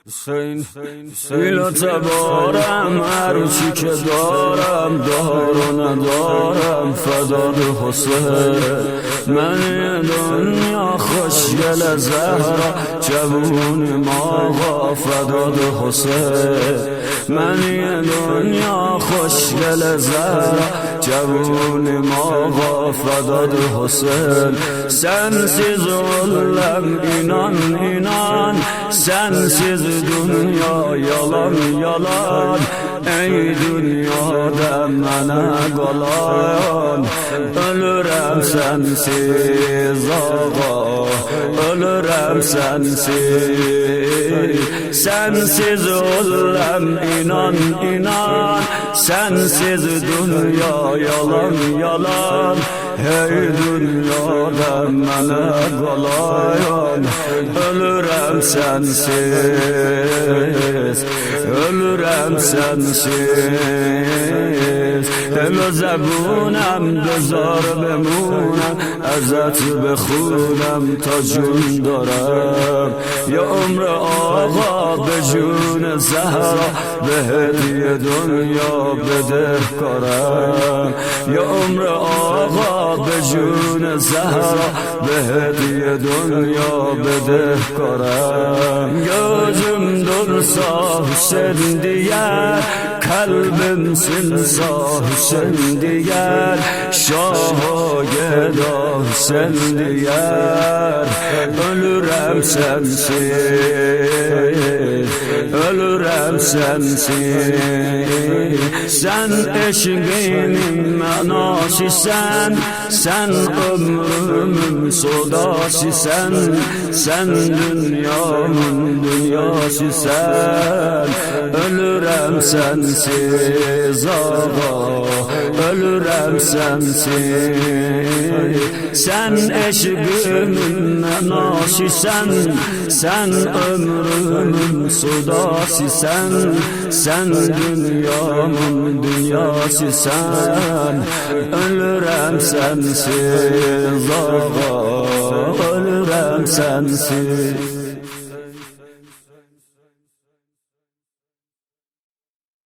ایلا تبارم هرچی که دارم دار و ندارم فداد حسین من دنیا خوشگل زهرا جوون ماغا فداد حسین من دنیا خوشگل زهرا جوون ماغا فداد حسین sensiz olam inan inan sensiz dünya yalan yalan ey dünyada mənə qalan ölürəm sensiz ağa ölürəm sensiz sensiz olam inan inan sensiz dünya yalan yalan hey dünyada mənə qalan ölürəm sensiz ölürəm sensiz دل زبونم بذار بمونم ازت بخونم تا جون دارم یا عمر آقا به جون زهرا به هدیه دنیا بده کارم یا عمر آقا به جون زهرا به هدیه دنیا بده کارم gözüm dursa Hüseyin diyer kalbimsin sağ Hüseyin diyer şah-ı geda Hüseyin diyer ölürəm sensiz ölürəm sensiz sen eşqimin mənasısən sen ömrümün sodasısən sen dünyamın dünyasısən ölürəm sensiz ağa ölürəm sensiz sen eşqimin mənasısən sen ömrümün sodasısən sen dünyamın dünyasısən ölürəm sensiz ağa ölürəm sensiz